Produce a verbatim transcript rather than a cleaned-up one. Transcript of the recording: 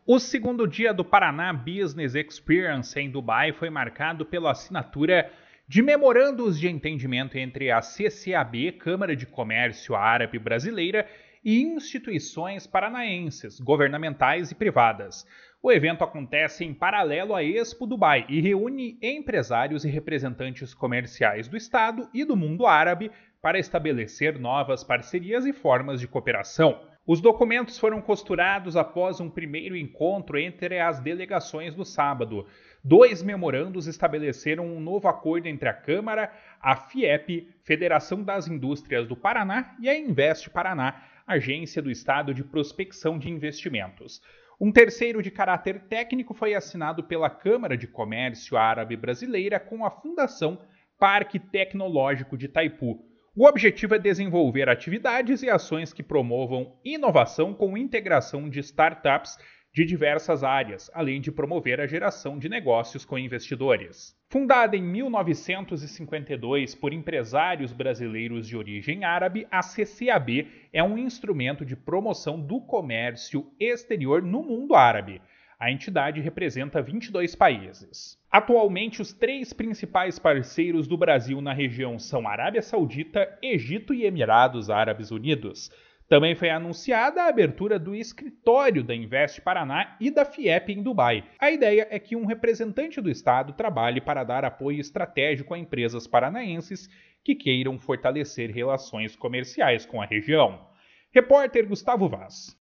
O segundo dia do Paraná Business Experience em Dubai foi marcado pela assinatura de memorandos de entendimento entre a C C A B, Câmara de Comércio Árabe Brasileira, e instituições paranaenses, governamentais e privadas. O evento acontece em paralelo à Expo Dubai e reúne empresários e representantes comerciais do Estado e do mundo árabe para estabelecer novas parcerias e formas de cooperação. Os documentos foram costurados após um primeiro encontro entre as delegações no sábado. Dois memorandos estabeleceram um novo acordo entre a Câmara, a FIEP, Federação das Indústrias do Paraná, e a Invest Paraná, Agência do Estado de Prospecção de Investimentos. Um terceiro de caráter técnico foi assinado pela Câmara de Comércio Árabe Brasileira com a Fundação Parque Tecnológico de Itaipu. O objetivo é desenvolver atividades e ações que promovam inovação com integração de startups de diversas áreas, além de promover a geração de negócios com investidores. Fundada em mil novecentos e cinquenta e dois por empresários brasileiros de origem árabe, a C C A B é um instrumento de promoção do comércio exterior no mundo árabe. A entidade representa vinte e dois países. Atualmente, os três principais parceiros do Brasil na região são Arábia Saudita, Egito e Emirados Árabes Unidos. Também foi anunciada a abertura do escritório da Invest Paraná e da FIEP em Dubai. A ideia é que um representante do Estado trabalhe para dar apoio estratégico a empresas paranaenses que queiram fortalecer relações comerciais com a região. Repórter Gustavo Vaz.